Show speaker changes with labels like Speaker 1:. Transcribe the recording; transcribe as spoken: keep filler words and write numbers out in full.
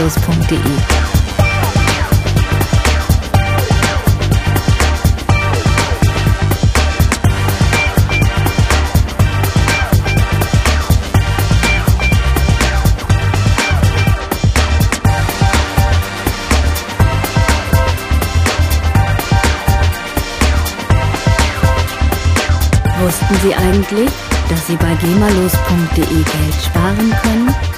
Speaker 1: gemalos punkt de. Wussten Sie eigentlich, dass Sie bei gemalos punkt de Geld sparen können?